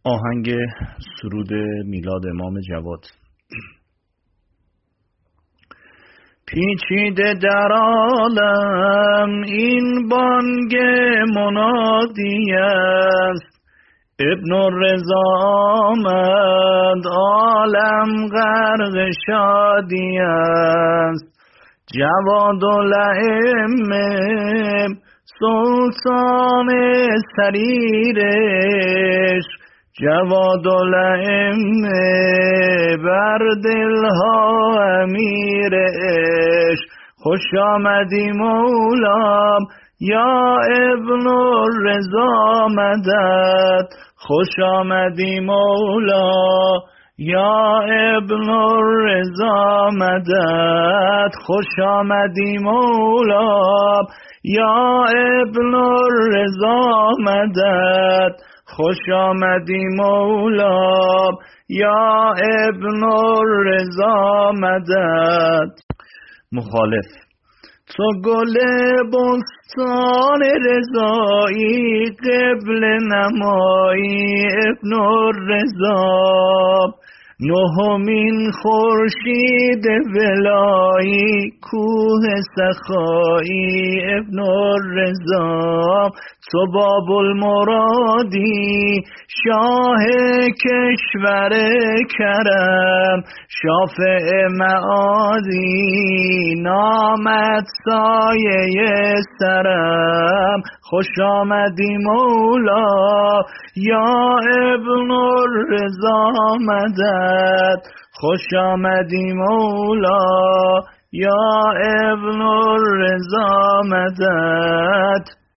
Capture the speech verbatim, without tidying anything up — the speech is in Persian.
آهنگ سرود میلاد امام جواد. پیچیده در عالم این بانگ منادی است، ابن الرضا آمد عالم غرق شادی است. جواد الائمه سلطان سریرش، جواد الائمه بر دلها امیرش. خوش آمدی مولام یا ابن الرضا مدد، خوش آمدی مولا یا ابن الرضا مدد. خوش آمدی مولا یا ابن الرضا مدد، خوش آمدی مولا یا ابن الرضا مدد. مخالف: تو گل بستان رضایی، قبل نمایی ابن الرضا. نهمین خورشید ولایی، کوه سخایی ابن الرضا. تو باب المرادی، شاه کشور کرم، شافع معادی، نامت سایه سرم. خوش آمدی مولا یا ابن الرضا مدد، خوش آمدی مولا یا ابن الرضا مدد.